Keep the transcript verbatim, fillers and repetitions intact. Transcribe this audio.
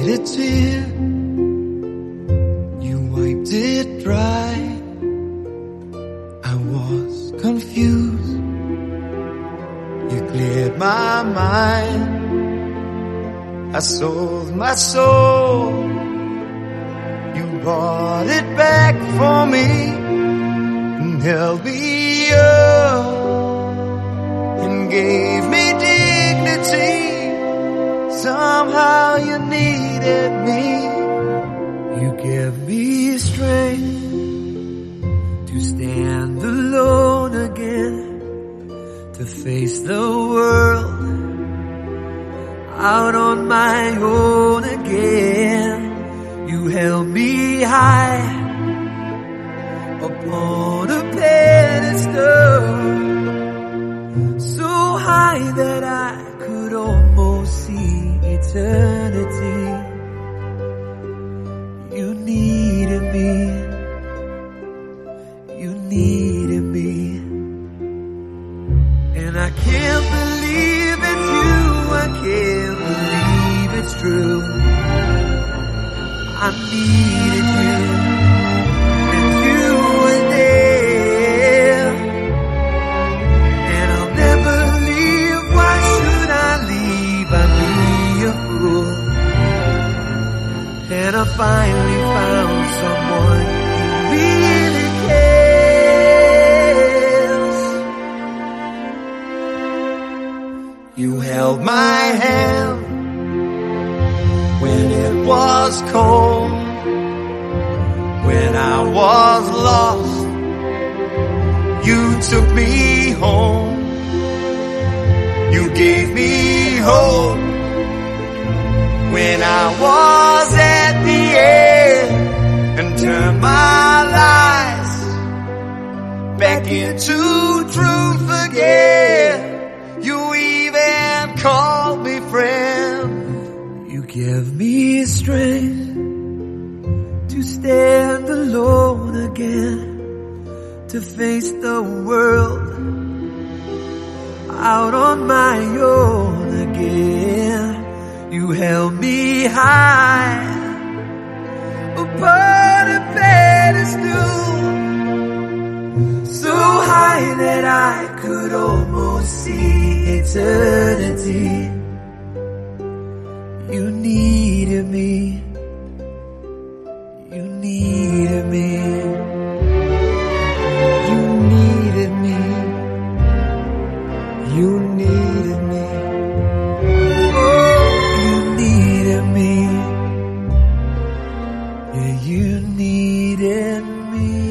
a tear, you wiped it dry. I was confused, you cleared my mind. I sold my soul, you bought it back for me and held me up and gave me dignity. Somehow you needed me. You gave me strength to stand alone again, to face the world out on my own again. You held me high upon a pedestal, so high that I could almost see eternity. You needed me, you needed me, and I can't believe it's you, I can't believe it's true. I needed you, and you were there, and I'll never leave. Why should I leave? I'd be a fool. And I finally found someone who really cares. You held my hand when it was cold, when I was lost, you took me home. You gave me hope when I was at the end, and turned my lies back into truth again. You even called me friend. You give me strength to stand alone again, to face the world out on my own again. You held me high upon a pedestal, so high that I could almost see eternity. You needed me, you needed me, you needed me, you needed me, oh, you needed me, yeah, you needed me.